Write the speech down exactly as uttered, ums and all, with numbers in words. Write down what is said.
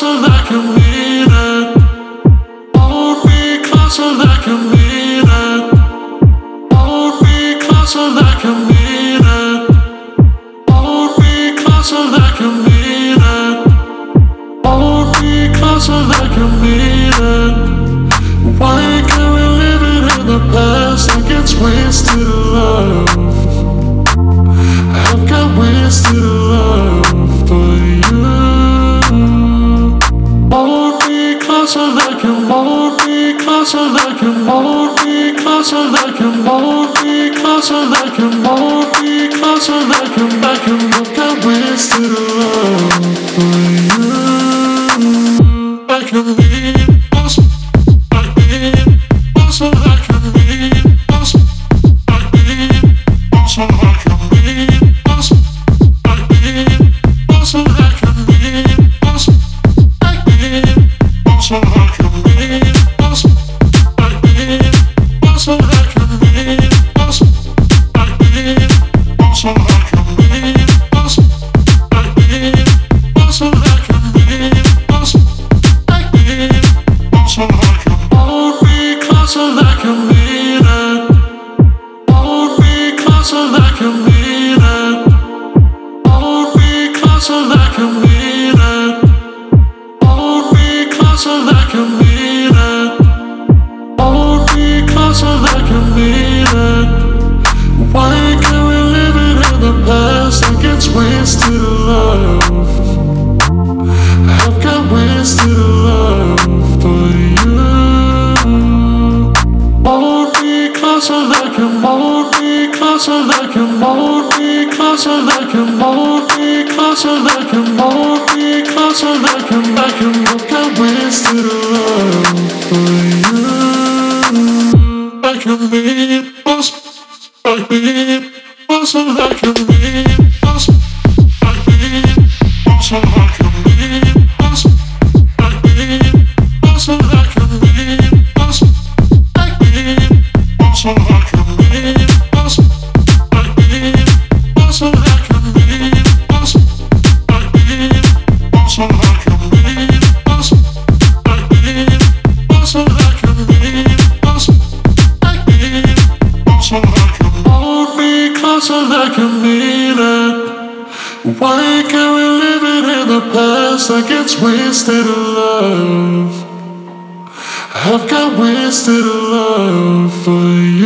closer like you mean it. Hold me closer like you mean it. Hold me closer like you mean it. Hold me closer like you mean it. Hold me closer like you mean it. Why can't we live it in the past like it's wasted love? I've got wasted love for you. Hold me closer like you hold me closer like you hold me closer like you hold me closer like you hold me closer like you like you. I've got wasted love for you. Like you need us, like me, also like you need us, like me, also like you need us, like me, also like you need us, like me, also like you need us, like me, also like you need us, like me, also like you need us, like me, also like you need us. Hold me closer like you mean it. Hold me closer like you mean it. Hold me closer like you mean it. Hold me closer like you mean it. Hold me closer like you mean it. Why can't we live it in the past like it's wasted love? I've got wasted love for you. Hold me closer like you hold me closer like you hold me closer like you hold me closer like you hold me closer like you like you. I've got wasted love for you. Like you need us, like me, also like you need us, like me, also like you need us, like me, also like you need us, like me, also like you need us, like me, also like you need us, like me, also like you need us, like me, also like you need us, like me, also like you. Hold me closer like you mean it. Why can't we live it in the past like it's wasted love? I've got wasted love for you.